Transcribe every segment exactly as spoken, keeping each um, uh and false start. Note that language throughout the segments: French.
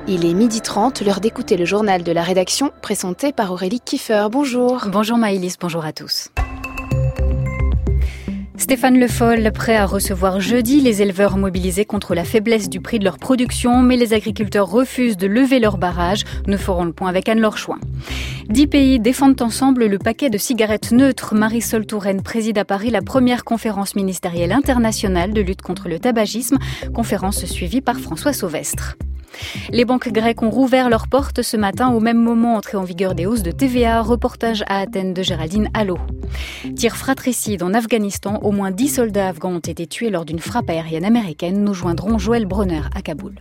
Il est midi trente, l'heure d'écouter le journal de la rédaction, présenté par Aurélie Kiefer. Bonjour. Bonjour Maëlys, bonjour à tous. Stéphane Le Foll, prêt à recevoir jeudi les éleveurs mobilisés contre la faiblesse du prix de leur production, mais les agriculteurs refusent de lever leur barrage. Nous ferons le point avec Anne-Laure Chouin. Dix pays défendent ensemble le paquet de cigarettes neutres. Marisol Touraine préside à Paris la première conférence ministérielle internationale de lutte contre le tabagisme, conférence suivie par François Sauvestre. Les banques grecques ont rouvert leurs portes ce matin, au même moment entrée en vigueur des hausses de T V A. Reportage à Athènes de Géraldine Allo. Tir fratricide en Afghanistan. Au moins dix soldats afghans ont été tués lors d'une frappe aérienne américaine. Nous joindrons Joël Bronner à Kaboul.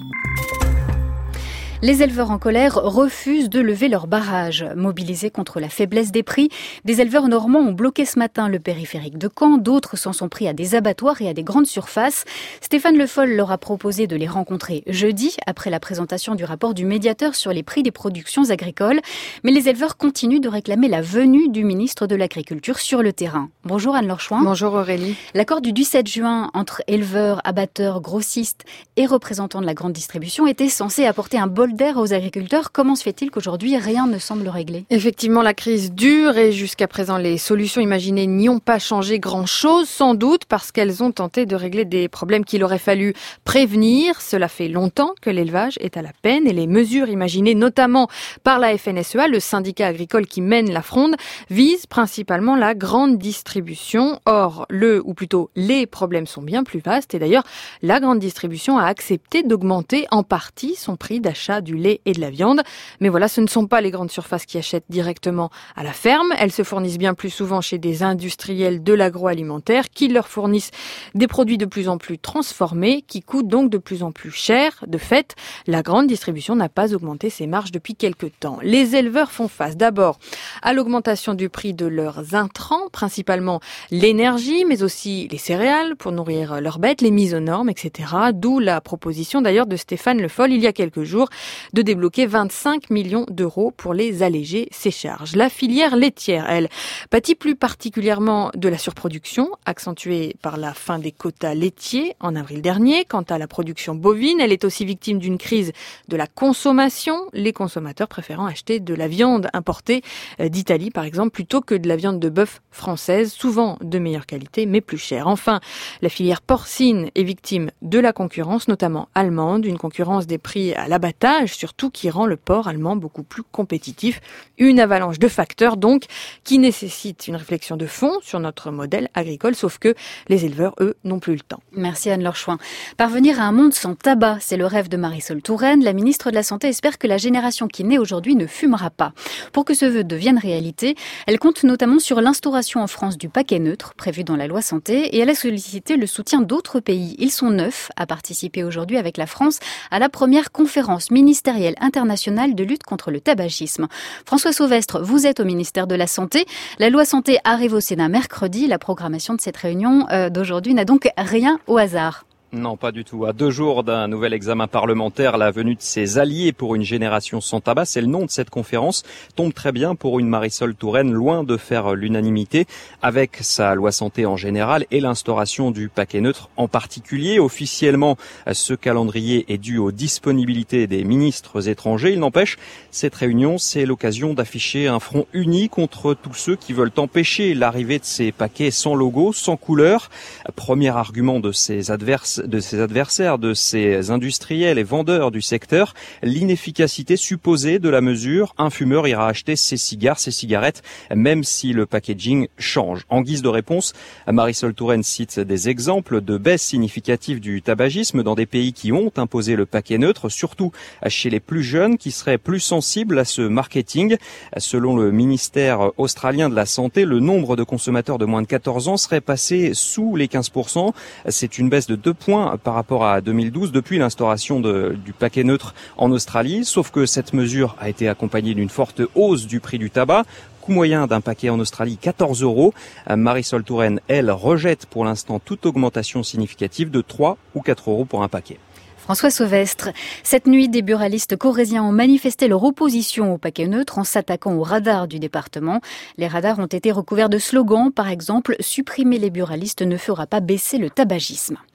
Les éleveurs en colère refusent de lever leur barrage. Mobilisés contre la faiblesse des prix, des éleveurs normands ont bloqué ce matin le périphérique de Caen. D'autres s'en sont pris à des abattoirs et à des grandes surfaces. Stéphane Le Foll leur a proposé de les rencontrer jeudi, après la présentation du rapport du médiateur sur les prix des productions agricoles. Mais les éleveurs continuent de réclamer la venue du ministre de l'Agriculture sur le terrain. Bonjour Anne-Laure Chouin. Bonjour Aurélie. L'accord du dix-sept juin entre éleveurs, abatteurs, grossistes et représentants de la grande distribution était censé apporter un bol d'air aux agriculteurs. Comment se fait-il qu'aujourd'hui rien ne semble réglé ? Effectivement, la crise dure et jusqu'à présent les solutions imaginées n'y ont pas changé grand-chose, sans doute parce qu'elles ont tenté de régler des problèmes qu'il aurait fallu prévenir. Cela fait longtemps que l'élevage est à la peine et les mesures imaginées notamment par la F N S E A, le syndicat agricole qui mène la fronde, visent principalement la grande distribution. Or, le ou plutôt les problèmes sont bien plus vastes et d'ailleurs la grande distribution a accepté d'augmenter en partie son prix d'achat du lait et de la viande. Mais voilà, ce ne sont pas les grandes surfaces qui achètent directement à la ferme. Elles se fournissent bien plus souvent chez des industriels de l'agroalimentaire qui leur fournissent des produits de plus en plus transformés qui coûtent donc de plus en plus cher. De fait, la grande distribution n'a pas augmenté ses marges depuis quelque temps. Les éleveurs font face d'abord à l'augmentation du prix de leurs intrants, principalement l'énergie, mais aussi les céréales pour nourrir leurs bêtes, les mises aux normes, et cetera. D'où la proposition d'ailleurs de Stéphane Le Foll il y a quelques jours de débloquer vingt-cinq millions d'euros pour les alléger ces charges. La filière laitière, elle, pâtit plus particulièrement de la surproduction, accentuée par la fin des quotas laitiers en avril dernier. Quant à la production bovine, elle est aussi victime d'une crise de la consommation, les consommateurs préférant acheter de la viande importée d'Italie, par exemple, plutôt que de la viande de bœuf française, souvent de meilleure qualité, mais plus chère. Enfin, la filière porcine est victime de la concurrence, notamment allemande, une concurrence des prix à l'abattage, surtout qui rend le porc allemand beaucoup plus compétitif. Une avalanche de facteurs donc qui nécessite une réflexion de fond sur notre modèle agricole, sauf que les éleveurs, eux, n'ont plus le temps. Merci Anne-Laure Chouin. Parvenir à un monde sans tabac, c'est le rêve de Marisol Touraine. La ministre de la Santé espère que la génération qui naît aujourd'hui ne fumera pas. Pour que ce vœu devienne réalité, elle compte notamment sur l'instauration en France du paquet neutre, prévu dans la loi santé, et elle a sollicité le soutien d'autres pays. Ils sont neuf à participer aujourd'hui avec la France à la première conférence ministérielle internationale de lutte contre le tabagisme. François Sauvestre, vous êtes au ministère de la Santé. La loi santé arrive au Sénat mercredi. La programmation de cette réunion euh, d'aujourd'hui n'a donc rien au hasard. Non, pas du tout. À deux jours d'un nouvel examen parlementaire, la venue de ses alliés pour une génération sans tabac, c'est le nom de cette conférence, tombe très bien pour une Marisol Touraine loin de faire l'unanimité avec sa loi santé en général et l'instauration du paquet neutre en particulier. Officiellement, ce calendrier est dû aux disponibilités des ministres étrangers. Il n'empêche, cette réunion, c'est l'occasion d'afficher un front uni contre tous ceux qui veulent empêcher l'arrivée de ces paquets sans logo, sans couleur. Premier argument de ses adversaires, de ses adversaires, de ses industriels et vendeurs du secteur, l'inefficacité supposée de la mesure. Un fumeur ira acheter ses cigares, ses cigarettes, même si le packaging change. En guise de réponse, Marisol Touraine cite des exemples de baisse significative du tabagisme dans des pays qui ont imposé le paquet neutre, surtout chez les plus jeunes qui seraient plus sensibles à ce marketing. Selon le ministère australien de la Santé, le nombre de consommateurs de moins de quatorze ans serait passé sous les quinze pour cent. C'est une baisse de deux points par rapport à deux mille douze depuis l'instauration de, du paquet neutre en Australie. Sauf que cette mesure a été accompagnée d'une forte hausse du prix du tabac. Coût moyen d'un paquet en Australie, quatorze euros. Marisol Touraine, elle, rejette pour l'instant toute augmentation significative de trois ou quatre euros pour un paquet. François Sauvestre. Cette nuit, des buralistes corréziens ont manifesté leur opposition au paquet neutre en s'attaquant aux radars du département. Les radars ont été recouverts de slogans, par exemple « Supprimer les buralistes ne fera pas baisser le tabagisme ».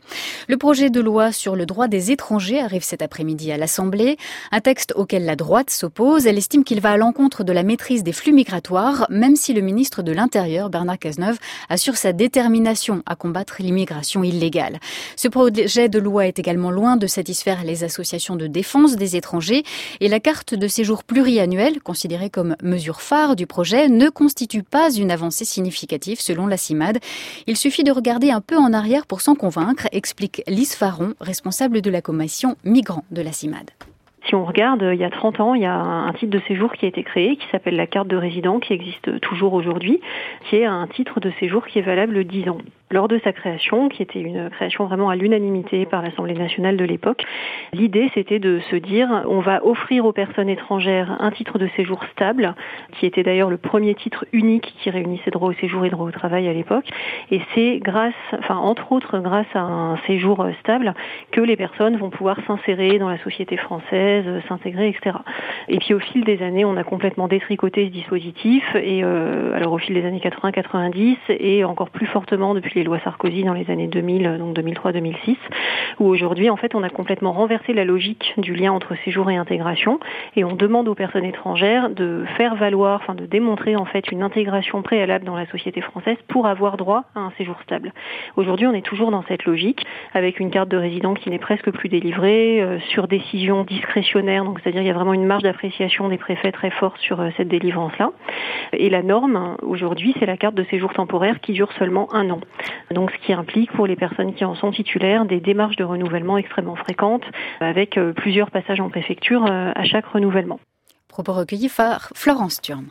Le projet de loi sur le droit des étrangers arrive cet après-midi à l'Assemblée. Un texte auquel la droite s'oppose. Elle estime qu'il va à l'encontre de la maîtrise des flux migratoires, même si le ministre de l'Intérieur, Bernard Cazeneuve, assure sa détermination à combattre l'immigration illégale. Ce projet de loi est également loin de satisfaire les associations de défense des étrangers et la carte de séjour pluriannuelle, considérée comme mesure phare du projet, ne constitue pas une avancée significative selon la CIMAD. Il suffit de regarder un peu en arrière pour s'en convaincre, explique Lise Faron, responsable de la commission migrants de la CIMAD. Si on regarde, il y a trente ans, il y a un titre de séjour qui a été créé, qui s'appelle la carte de résident, qui existe toujours aujourd'hui, qui est un titre de séjour qui est valable dix ans. Lors de sa création, qui était une création vraiment à l'unanimité par l'Assemblée nationale de l'époque, l'idée c'était de se dire on va offrir aux personnes étrangères un titre de séjour stable, qui était d'ailleurs le premier titre unique qui réunissait droit au séjour et droit au travail à l'époque. Et c'est grâce, enfin entre autres grâce à un séjour stable, que les personnes vont pouvoir s'insérer dans la société française, s'intégrer, et cetera. Et puis au fil des années, on a complètement détricoté ce dispositif, et euh, alors au fil des années quatre-vingts quatre-vingt-dix, et encore plus fortement depuis les lois Sarkozy dans les années deux mille, donc deux mille trois deux mille six, où aujourd'hui, en fait, on a complètement renversé la logique du lien entre séjour et intégration, et on demande aux personnes étrangères de faire valoir, enfin de démontrer en fait une intégration préalable dans la société française pour avoir droit à un séjour stable. Aujourd'hui, on est toujours dans cette logique, avec une carte de résident qui n'est presque plus délivrée, euh, sur décision discrétionnaire, donc c'est-à-dire il y a vraiment une marge d'appréciation des préfets très forte sur euh, cette délivrance-là. Et la norme, aujourd'hui, c'est la carte de séjour temporaire qui dure seulement un an. Donc ce qui implique pour les personnes qui en sont titulaires des démarches de renouvellement extrêmement fréquentes avec plusieurs passages en préfecture à chaque renouvellement. Propos recueillis par Florence Thurm.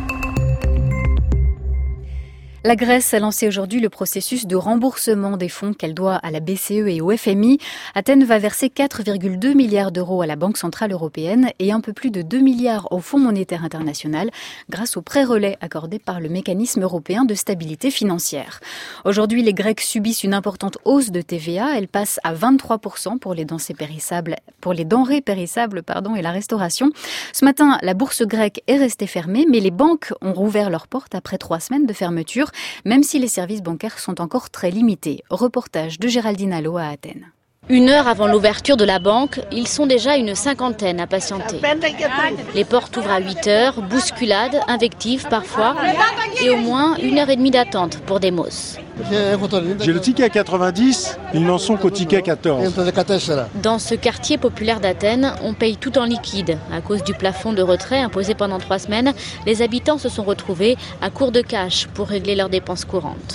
La Grèce a lancé aujourd'hui le processus de remboursement des fonds qu'elle doit à la B C E et au F M I. Athènes va verser quatre virgule deux milliards d'euros à la Banque centrale européenne et un peu plus de deux milliards au Fonds monétaire international grâce aux prêts relais accordés par le mécanisme européen de stabilité financière. Aujourd'hui, les Grecs subissent une importante hausse de T V A. Elle passe à vingt-trois pour cent pour les denrées périssables, pour les denrées périssables, pardon, et la restauration. Ce matin, la bourse grecque est restée fermée, mais les banques ont rouvert leurs portes après trois semaines de fermeture, même si les services bancaires sont encore très limités. Reportage de Géraldine Allo à Athènes. Une heure avant l'ouverture de la banque, ils sont déjà une cinquantaine à patienter. Les portes ouvrent à huit heures, bousculades, invectives parfois, et au moins une heure et demie d'attente pour Demos. J'ai le ticket à quatre-vingt-dix, ils n'en sont qu'au ticket quatorze. Dans ce quartier populaire d'Athènes, on paye tout en liquide. À cause du plafond de retrait imposé pendant trois semaines, les habitants se sont retrouvés à court de cash pour régler leurs dépenses courantes.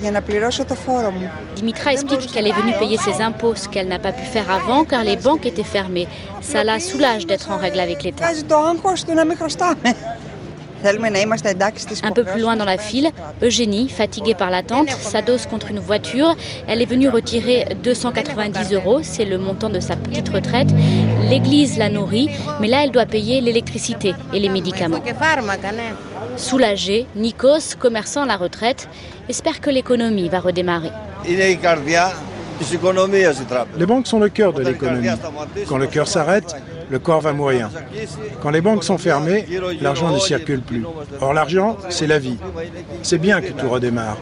Dimitra explique qu'elle est venue payer ses impôts, ce qu'elle n'a pas pu faire avant car les banques étaient fermées. Ça la soulage d'être en règle avec l'État. Un peu plus loin dans la file, Eugénie, fatiguée par l'attente, s'adosse contre une voiture. Elle est venue retirer deux cent quatre-vingt-dix euros, c'est le montant de sa petite retraite. L'église la nourrit, mais là elle doit payer l'électricité et les médicaments. Soulagé, Nikos, commerçant à la retraite, espère que l'économie va redémarrer. Les banques sont le cœur de l'économie. Quand le cœur s'arrête, le corps va mourir. Quand les banques sont fermées, l'argent ne circule plus. Or l'argent, c'est la vie. C'est bien que tout redémarre.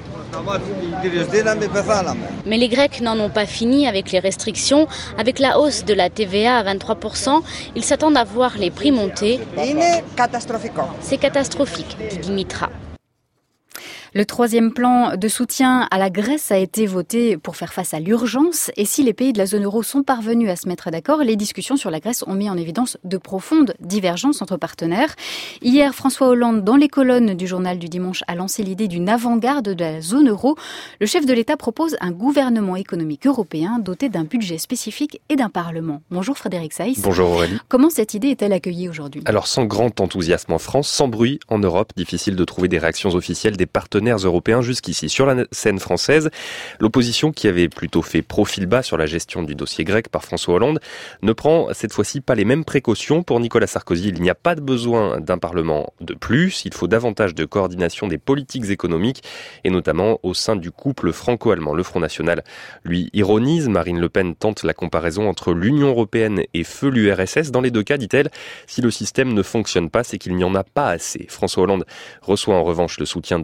Mais les Grecs n'en ont pas fini avec les restrictions. Avec la hausse de la T V A à vingt-trois pour cent, ils s'attendent à voir les prix monter. C'est catastrophique, dit Dimitra. Le troisième plan de soutien à la Grèce a été voté pour faire face à l'urgence. Et si les pays de la zone euro sont parvenus à se mettre d'accord, les discussions sur la Grèce ont mis en évidence de profondes divergences entre partenaires. Hier, François Hollande, dans les colonnes du journal du dimanche, a lancé l'idée d'une avant-garde de la zone euro. Le chef de l'État propose un gouvernement économique européen doté d'un budget spécifique et d'un parlement. Bonjour Frédéric Saïs. Bonjour Aurélie. Comment cette idée est-elle accueillie aujourd'hui ? Alors sans grand enthousiasme en France, sans bruit en Europe, difficile de trouver des réactions officielles des partenaires européens jusqu'ici. Sur la scène française, l'opposition qui avait plutôt fait profil bas sur la gestion du dossier grec par François Hollande ne prend cette fois-ci pas les mêmes précautions. Pour Nicolas Sarkozy, il n'y a pas de besoin d'un parlement de plus. Il faut davantage de coordination des politiques économiques et notamment au sein du couple franco-allemand. Le Front National, lui, ironise. Marine Le Pen tente la comparaison entre l'Union européenne et feu l'U R S S. Dans les deux cas, dit-elle, si le système ne fonctionne pas, c'est qu'il n'y en a pas assez. François Hollande reçoit en revanche le soutien de son propre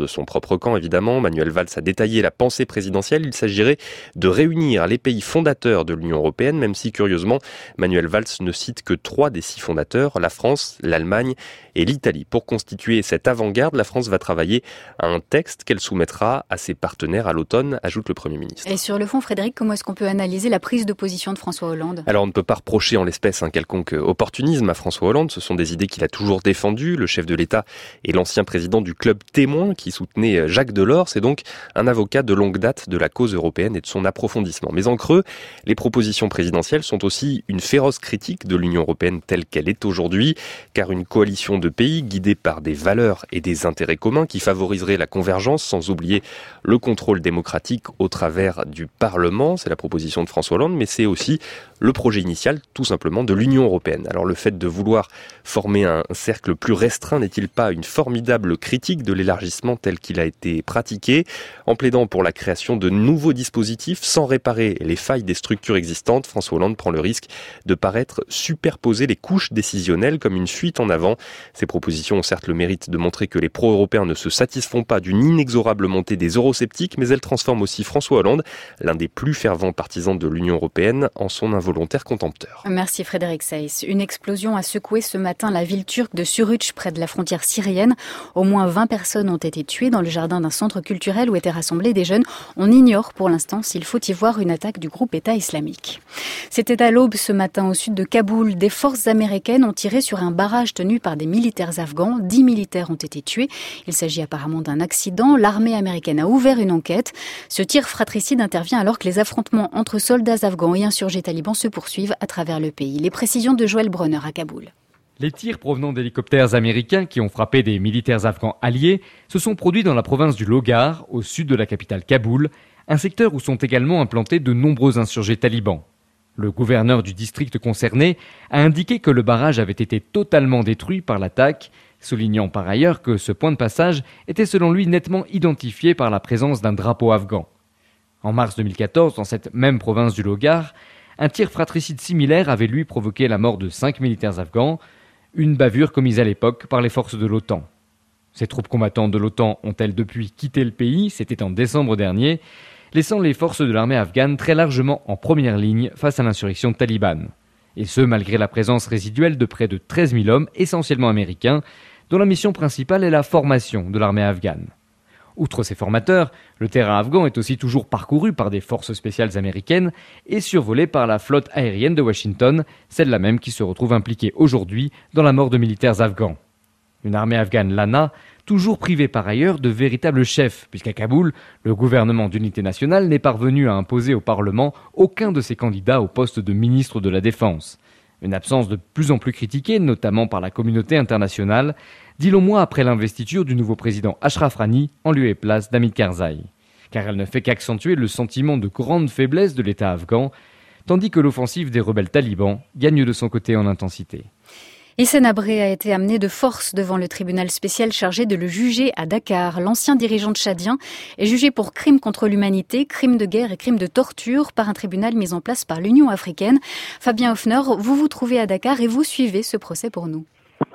propre camp, évidemment. Manuel Valls a détaillé la pensée présidentielle. Il s'agirait de réunir les pays fondateurs de l'Union européenne, même si, curieusement, Manuel Valls ne cite que trois des six fondateurs, la France, l'Allemagne et l'Italie. Pour constituer cette avant-garde, la France va travailler à un texte qu'elle soumettra à ses partenaires à l'automne, ajoute le Premier ministre. Et sur le fond, Frédéric, comment est-ce qu'on peut analyser la prise de position de François Hollande ? Alors, on ne peut pas reprocher en l'espèce un quelconque opportunisme à François Hollande. Ce sont des idées qu'il a toujours défendues. Le chef de l'État est l'ancien président du club Témoin qui soutenait Jacques Delors. C'est donc un avocat de longue date de la cause européenne et de son approfondissement. Mais en creux, les propositions présidentielles sont aussi une féroce critique de l'Union européenne telle qu'elle est aujourd'hui, car une coalition de pays guidée par des valeurs et des intérêts communs qui favoriserait la convergence sans oublier le contrôle démocratique au travers du Parlement. C'est la proposition de François Hollande, mais c'est aussi le projet initial, tout simplement, de l'Union européenne. Alors le fait de vouloir former un cercle plus restreint n'est-il pas une formidable critique de l'élargissement tel qu'il a été pratiqué ? En plaidant pour la création de nouveaux dispositifs sans réparer les failles des structures existantes, François Hollande prend le risque de paraître superposer les couches décisionnelles comme une fuite en avant. Ces propositions ont certes le mérite de montrer que les pro-européens ne se satisfont pas d'une inexorable montée des eurosceptiques, mais elles transforment aussi François Hollande, l'un des plus fervents partisans de l'Union européenne, en son involontaire contempteur. Merci Frédéric Seyss. Une explosion a secoué ce matin la ville turque de Suruç, près de la frontière syrienne. Au moins vingt personnes ont été tuées dans le jardin d'un centre culturel où étaient rassemblés des jeunes. On ignore pour l'instant s'il faut y voir une attaque du groupe État islamique. C'était à l'aube ce matin au sud de Kaboul. Des forces américaines ont tiré sur un barrage tenu par des militaires afghans. Dix militaires ont été tués. Il s'agit apparemment d'un accident. L'armée américaine a ouvert une enquête. Ce tir fratricide intervient alors que les affrontements entre soldats afghans et insurgés talibans se poursuivent à travers le pays. Les précisions de Joël Bronner à Kaboul. Les tirs provenant d'hélicoptères américains qui ont frappé des militaires afghans alliés se sont produits dans la province du Logar, au sud de la capitale Kaboul, un secteur où sont également implantés de nombreux insurgés talibans. Le gouverneur du district concerné a indiqué que le barrage avait été totalement détruit par l'attaque, soulignant par ailleurs que ce point de passage était selon lui nettement identifié par la présence d'un drapeau afghan. En mars deux mille quatorze, dans cette même province du Logar, un tir fratricide similaire avait lui provoqué la mort de cinq militaires afghans, une bavure commise à l'époque par les forces de l'OTAN. Ces troupes combattantes de l'OTAN ont-elles depuis quitté le pays, c'était en décembre dernier, laissant les forces de l'armée afghane très largement en première ligne face à l'insurrection talibane. Et ce, malgré la présence résiduelle de près de treize mille hommes, essentiellement américains, dont la mission principale est la formation de l'armée afghane. Outre ces formateurs, le terrain afghan est aussi toujours parcouru par des forces spéciales américaines et survolé par la flotte aérienne de Washington, celle-là même qui se retrouve impliquée aujourd'hui dans la mort de militaires afghans. Une armée afghane lana, toujours privée par ailleurs de véritables chefs, puisqu'à Kaboul, le gouvernement d'unité nationale n'est parvenu à imposer au Parlement aucun de ses candidats au poste de ministre de la Défense. Une absence de plus en plus critiquée, notamment par la communauté internationale, dix longs mois après l'investiture du nouveau président Ashraf Ghani en lieu et place d'Hamid Karzai. Car elle ne fait qu'accentuer le sentiment de grande faiblesse de l'État afghan, tandis que l'offensive des rebelles talibans gagne de son côté en intensité. Hissène Habré a été amené de force devant le tribunal spécial chargé de le juger à Dakar. L'ancien dirigeant tchadien est jugé pour crimes contre l'humanité, crimes de guerre et crimes de torture par un tribunal mis en place par l'Union africaine. Fabien Hoffner, vous vous trouvez à Dakar et vous suivez ce procès pour nous.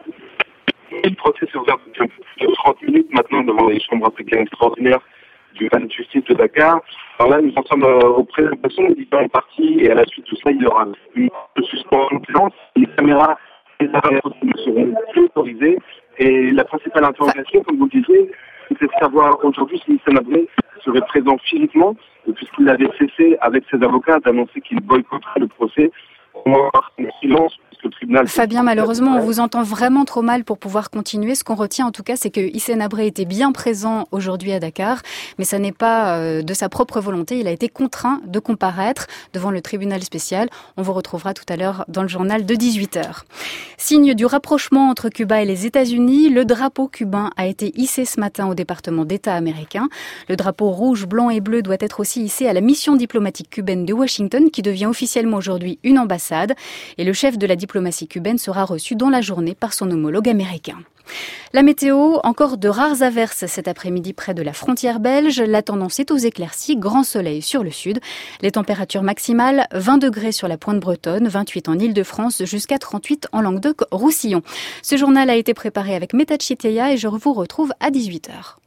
Le procès s'est ouvert depuis trente minutes maintenant devant les chambres africaines extraordinaires du palais de justice de Dakar. Alors là, nous en sommes aux présentations des différentes parties et à la suite de cela, il y aura une suspension de séance. Les caméras les appareils ne seront plus autorisés. Et la principale interrogation, comme vous le disiez, c'est de savoir aujourd'hui si Hissène Habré serait présent physiquement, puisqu'il avait cessé avec ses avocats d'annoncer qu'il boycotterait le procès. On va avoir un silence. Fabien, malheureusement, on vous entend vraiment trop mal pour pouvoir continuer. Ce qu'on retient en tout cas, c'est que Hissène Habré était bien présent aujourd'hui à Dakar, mais ça n'est pas euh, de sa propre volonté. Il a été contraint de comparaître devant le tribunal spécial. On vous retrouvera tout à l'heure dans le journal de dix-huit heures. Signe du rapprochement entre Cuba et les États-Unis, le drapeau cubain a été hissé ce matin au département d'État américain. Le drapeau rouge, blanc et bleu doit être aussi hissé à la mission diplomatique cubaine de Washington, qui devient officiellement aujourd'hui une ambassade. Et le chef de la diplomatie La diplomatie cubaine sera reçue dans la journée par son homologue américain. La météo, encore de rares averses cet après-midi près de la frontière belge. La tendance est aux éclaircies, grand soleil sur le sud. Les températures maximales, vingt degrés sur la pointe bretonne, vingt-huit en Île-de-France, jusqu'à trente-huit en Languedoc-Roussillon. Ce journal a été préparé avec Meta Chiteya et je vous retrouve à dix-huit heures.